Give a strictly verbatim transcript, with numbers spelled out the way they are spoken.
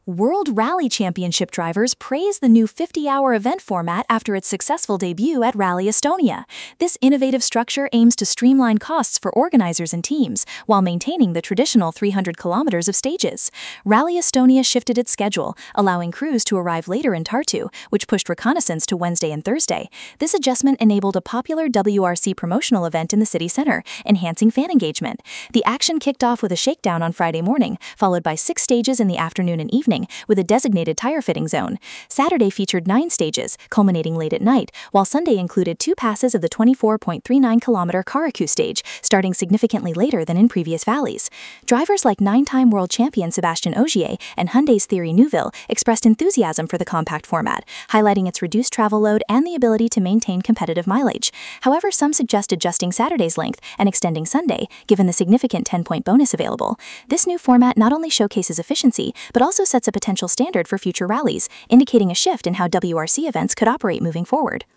World Rally Championship drivers praise the new fifty-hour event format after its successful debut at Rally Estonia. This innovative structure aims to streamline costs for organizers and teams while maintaining the traditional three hundred kilometers of stages. Rally Estonia shifted its schedule, allowing crews to arrive later in Tartu, which pushed reconnaissance to Wednesday and Thursday. This adjustment enabled a popular W R C promotional event in the city center, enhancing fan engagement. The action kicked off with a shakedown on Friday morning, followed by six stages in the afternoon and evening, with a designated tire fitting zone. Saturday featured nine stages, culminating late at night, while Sunday included two passes of the twenty-four point three nine kilometer Karaku stage, starting significantly later than in previous valleys. Drivers like nine-time world champion Sebastian Ogier and Hyundai's Thierry Neuville expressed enthusiasm for the compact format, highlighting its reduced travel load and the ability to maintain competitive mileage. However, some suggest adjusting Saturday's length and extending Sunday, given the significant ten-point bonus available. This new format not only showcases efficiency, but also sets a potential standard for future rallies, indicating a shift in how W R C events could operate moving forward.